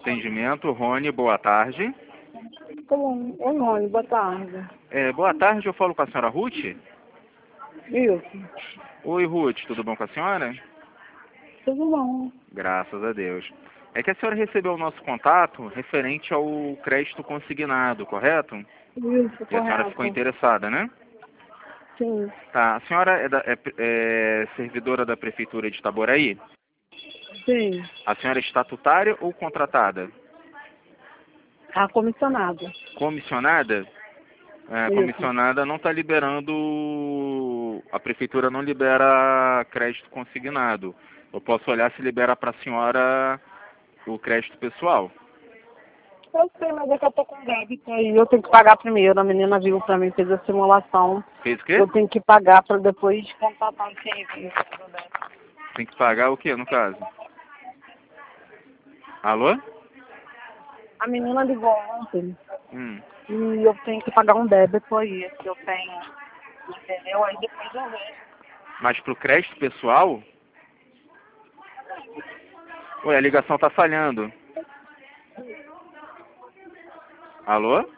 atendimento. Rony, boa tarde. Oi, Rony, boa tarde. Boa tarde, eu falo com a senhora Ruth? Isso. Oi, Ruth, tudo bom com a senhora? Tudo bom. Graças a Deus. É que a senhora recebeu o nosso contato referente ao crédito consignado, correto? Isso, E a senhora correto. ficou interessada, né? Sim, Tá, a senhora é servidora da Prefeitura de Itaboraí? sim. A senhora é estatutária ou contratada? A comissionada. Comissionada? A Isso. comissionada não está liberando, a prefeitura não libera crédito consignado. Eu posso olhar se libera para a senhora o crédito pessoal. Eu sei, mas é que eu tô com débito aí. Eu tenho que pagar primeiro. A menina viu pra mim, fez a simulação. Fez o quê? Eu tenho que pagar pra depois contratar o serviço. Tem que pagar o quê, no caso? Alô? A menina ligou ontem Hum. e eu tenho que pagar um débito aí que eu tenho. Entendeu? Aí depois eu vejo. Mas pro crédito pessoal? Ué, a ligação tá falhando. Alô?